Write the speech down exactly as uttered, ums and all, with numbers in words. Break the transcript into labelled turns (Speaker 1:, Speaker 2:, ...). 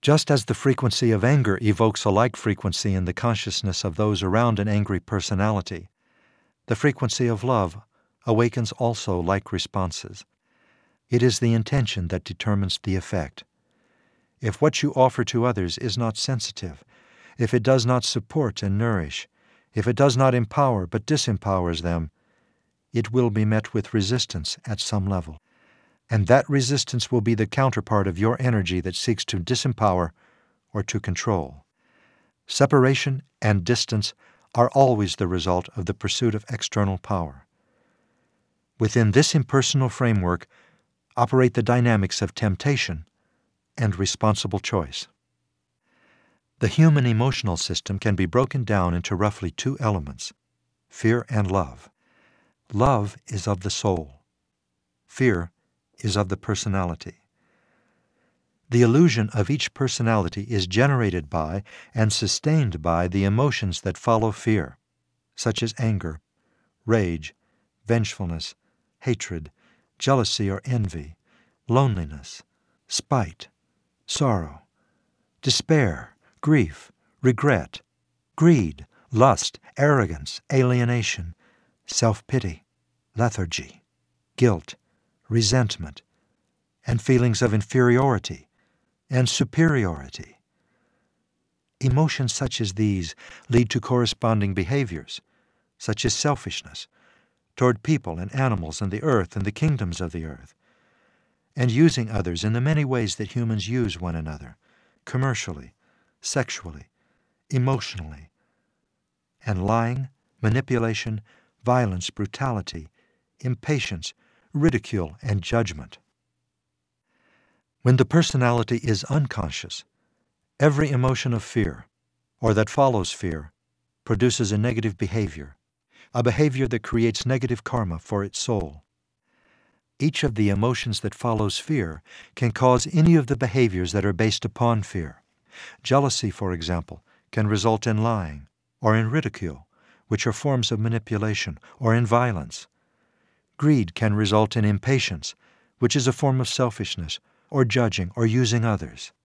Speaker 1: Just as the frequency of anger evokes a like frequency in the consciousness of those around an angry personality, the frequency of love awakens also like responses. It is the intention that determines the effect. If what you offer to others is not sensitive, if it does not support and nourish, if it does not empower but disempowers them, it will be met with resistance at some level. And that resistance will be the counterpart of your energy that seeks to disempower or to control. Separation and distance are always the result of the pursuit of external power. Within this impersonal framework operate the dynamics of temptation and responsible choice. The human emotional system can be broken down into roughly two elements, fear and love. Love is of the soul. Fear is of the personality. The illusion of each personality is generated by and sustained by the emotions that follow fear, such as anger, rage, vengefulness, hatred, jealousy or envy, loneliness, spite, sorrow, despair, grief, regret, greed, lust, arrogance, alienation, self-pity, lethargy, guilt, resentment, and feelings of inferiority and superiority. Emotions such as these lead to corresponding behaviors, such as selfishness, toward people and animals and the earth and the kingdoms of the earth, and using others in the many ways that humans use one another, commercially, sexually, emotionally, and lying, manipulation, violence, brutality, impatience, ridicule, and judgment. When the personality is unconscious, every emotion of fear, or that follows fear, produces a negative behavior, a behavior that creates negative karma for its soul. Each of the emotions that follows fear can cause any of the behaviors that are based upon fear. Jealousy, for example, can result in lying, or in ridicule, which are forms of manipulation, or in violence. Greed can result in impatience, which is a form of selfishness, or judging or using others.